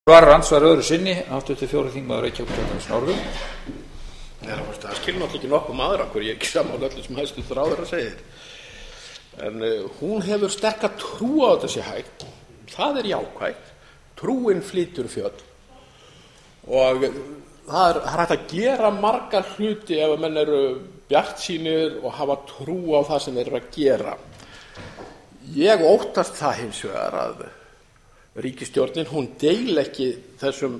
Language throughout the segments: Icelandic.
Andsvar öðru sinni, 84 þingmaður Reykjavíkurkjördæmis norður. Það skilur náttúrulega ekki nokkuð maður af hverju ég ekki sammála öllu sem hæstvirtur ráðherra segir. En hún hefur sterka trú á þetta sé hægt. Það er jákvætt. Trúin flýtur fjöll. Og það er hægt að gera marga hluti ef menn eru bjartsýnir og hafa trú á það sem þeir eru að gera. Ég óttast það hins vegar að ríkisstjórnin, hún deili ekki þessari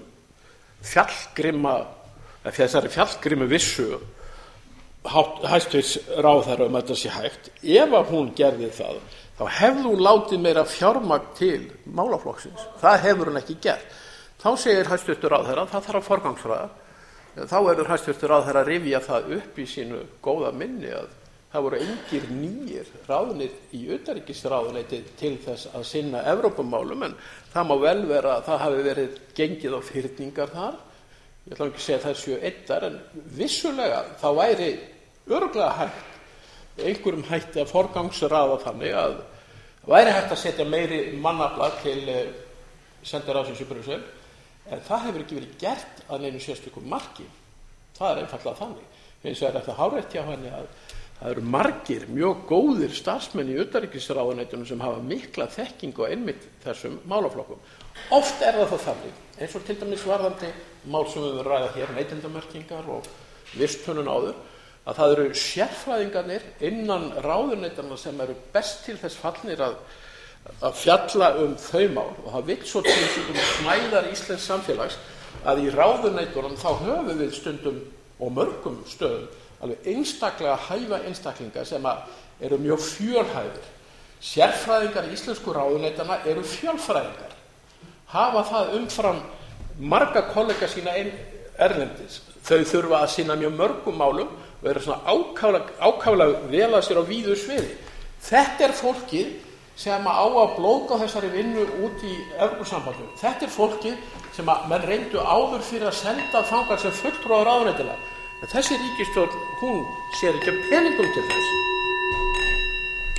fjallgrimu vissu hæstvirts ráðherra að þetta sé hægt. Ef að hún gerði það, þá hefði hún látið meira fjármagn til málaflokksins. Það hefur hún ekki gert. Þá segir hæstvirtur ráðherra, það þarf að forgangsraða. Þá verður hæstvirtur ráðherra að rifja það upp í sínu góða minni að það voru engir nýir ráðnir í utanríkisráðuneyti til þess að sinna Evrópumálum, en það má vel vera að það hafi verið gengið á fyrningar þar. Ég ætla ekki að segja að það séu eittar, en vissulega þá væri örugglega hægt einhverjum hætti að forgangsraða þannig að væri hægt að setja meiri mannafla til sendiráðsins í Brussel, en það hefur ekki verið gert að neinu sérstökum marki. Það er einfaldlega þannig. Hins vegar er það hárrétt hjá henni að það eru margir mjög góðir starfsmenn í utanríkisráðuneytinu sem hafa mikla þekkingu á einmitt þessum málaflokkum. Oft er það þannig, eins og til dæmis varðandi mál sem við ræða hér, neytendamerkingar og visthönnun áður, að það eru sérfræðingarnir innan ráðuneytanna sem eru best til þess fallnir að fjalla þau mál, og það vill svo til smæðar íslensks samfélags að í ráðuneytunum þá höfum við stundum og mörgum stöðum alveg einstaklega hæfa einstaklingar sem eru mjög fjölhæfir. Sérfræðingar í íslensku ráðuneytanna eru fjölfræðingar, hafa það umfram marga kollega sína erlendis. Þau þurfa að sinna mjög mörgum málum og eru svona ákaflega vel að sér á víðu sviði. Þetta er fólkið sem á að blóðga þessari vinnu út í Evrópusambandinu. Þetta er fólkið sem menn reyndu áður fyrir að senda þangað sem fulltrúar ráðuneytanna. En þessi ríkisstjórn, hún sér ekki peningum til þess.